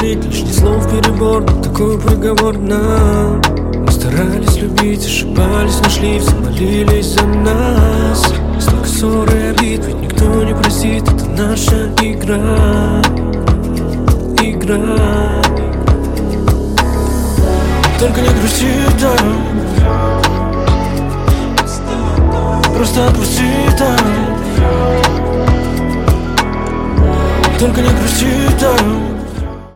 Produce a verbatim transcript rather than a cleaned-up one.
говорить, лишних слов перебор, но такой приговор нам. Мы старались любить, ошибались, нашли, все молились за нас. Столько ссор и обид, ведь никто не простит, это наша игра. Игра. Только не грусти, да. Просто отпусти, да. Только не грусти, да.